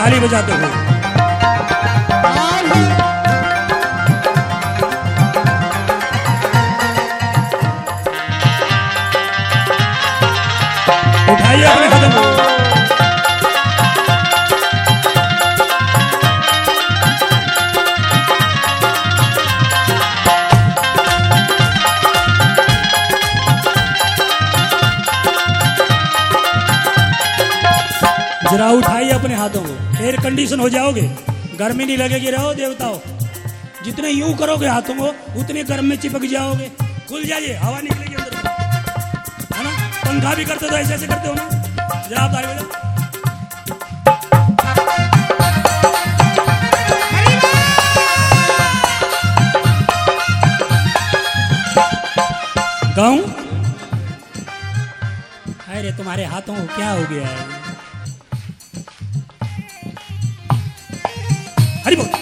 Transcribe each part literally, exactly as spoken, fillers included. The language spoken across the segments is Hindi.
ताली बजाते हुए। उठाइए अपने कदम को। जरा उठाइए अपने हाथों को। एयर कंडीशन हो जाओगे, गर्मी नहीं लगेगी। रहो देवताओं, जितने यूं करोगे हाथों को उतने गर्म में चिपक जाओगे। खुल जाइए, हवा निकलेगी अंदर से, है ना। पंखा भी करते तो ऐसे ऐसे करते हो ना। जरा आप ताली बजाओ। गाऊं? अरे तुम्हारे हाथों को क्या हो गया है? हरि बोल।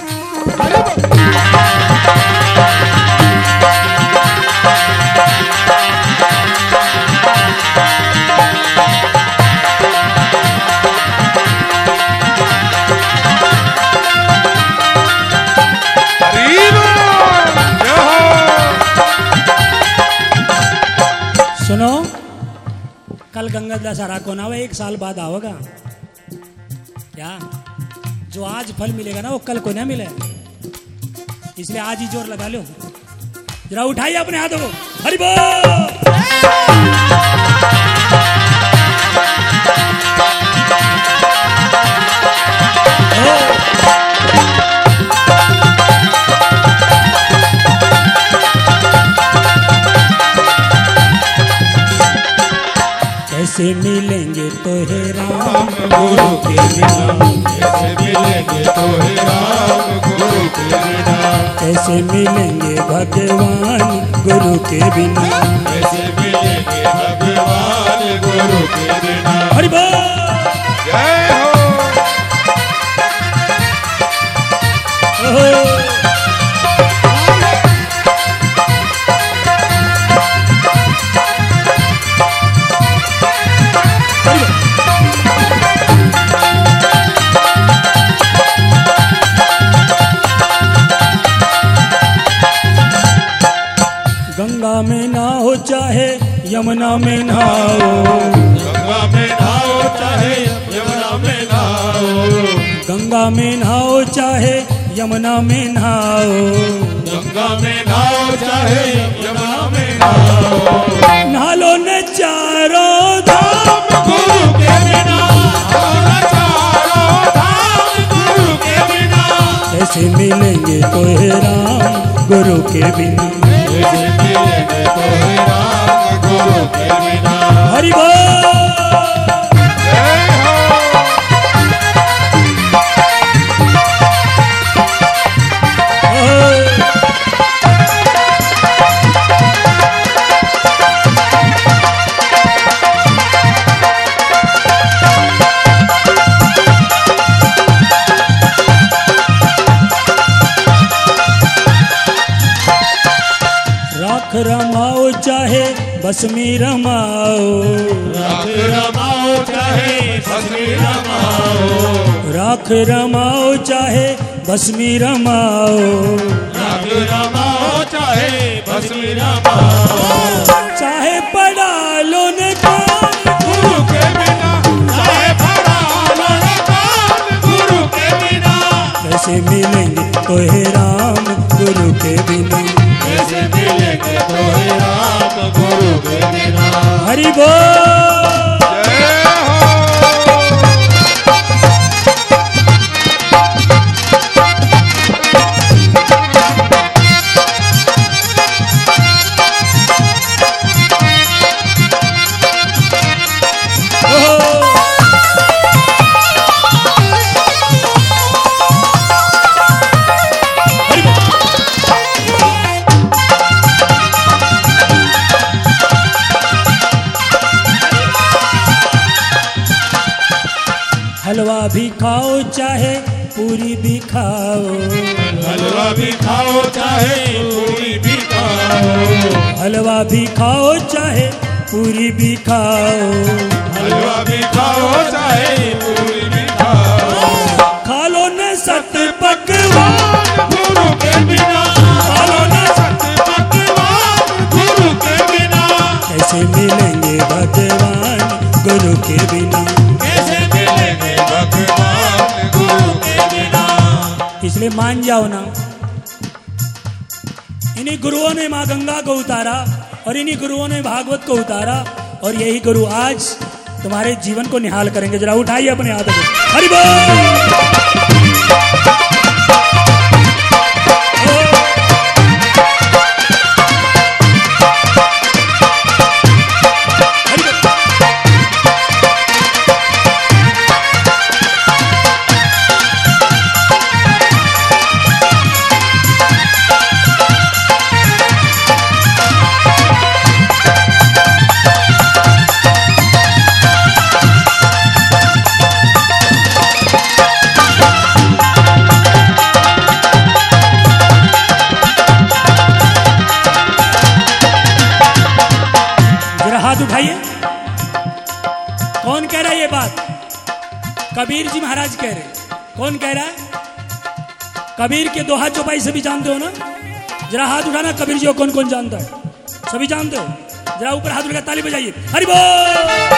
सुनो, कल गंगा दशहरा को ना, वो एक साल बाद आओगा क्या? जो आज फल मिलेगा ना वो कल को ना मिले, इसलिए आज ही जोर लगा लो। जरा उठाइए अपने हाथों को। हरि बोल। कैसे मिलेंगे तो हे राम गुरु के बिना, कैसे मिलेंगे तो हे राम गुरु के बिना, कैसे मिलेंगे भगवान गुरु के बिना, कैसे मिलेंगे भगवान गुरु के बिना। हरि बोल। जय हो। ओहो। गंगा में नहाओ चाहे यमुना में नहाओ, गंगा में नहाओ चाहे यमुना में नहाओ, गंगा में नहाओ चाहे यमुना में नहाओ, गंगा में नहाओ चाहे यमुना में नहाओ। नहा लो न चारों धाम गुरु के बिना, और चारों धाम गुरु के बिना, कैसे मिलेंगे तो हे राम गुरु के बिना, कैसे मिलेंगे तो हे राम गुरु के बिना। हरि बोल। जय हो। राख रमाओ चाहे बस में रमाओ, राख रमाओ चाहे बस में रमाओ, राख रमाओ चाहे बस में रमाओ, राख रमाओ चाहे बस में रमाओ। चाहे पढ़ा लो न कान गुरु के बिना, चाहे पढ़ा लो न कान गुरु के बिना, कैसे मिलेंगे तो हे राम गुरु के बिना, कैसे मिलेंगे तो हे राम गुरु के बिना। हरि बोल। जय हो। हलवा भी खाओ चाहे पूरी भी खाओ, हलवा भी खाओ चाहे पूरी भी खाओ, हलवा भी खाओ चाहे पूरी भी खाओ, हलवा भी खाओ चाहे पूरी भी खाओ। के बिना। कैसे मिलेंगे भगवान गुरु के बिना। इसलिए मान जाओ ना, इन्हीं गुरुओं ने माँ गंगा को उतारा और इन्हीं गुरुओं ने भागवत को उतारा, और यही गुरु आज तुम्हारे जीवन को निहाल करेंगे। जरा उठाइए अपने हाथों को, हरि बोल। उठाइए। कौन कह रहा है ये बात? कबीर जी महाराज कह रहे। कौन कह रहा है? कबीर के दोहा चौपाई सभी जानते हो ना? जरा हाथ उठाना, कबीर जी को कौन कौन जानता है? सभी जानते हो? जरा ऊपर हाथ उठाकर ताली बजाइए, हरि बोल।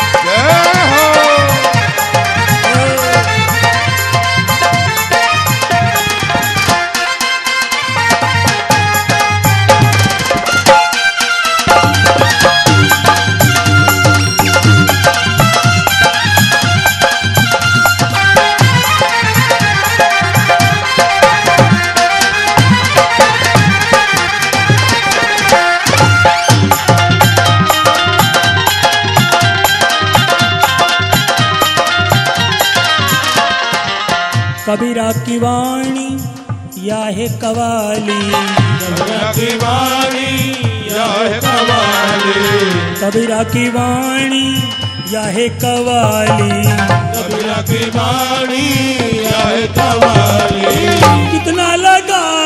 कबीरा की वाणी या है कवाली, कबीरा की वाणी या है कवाली, कबीरा की वाणी या है कवाली, कबीरा की वाणी या है कवाली। कितना लगा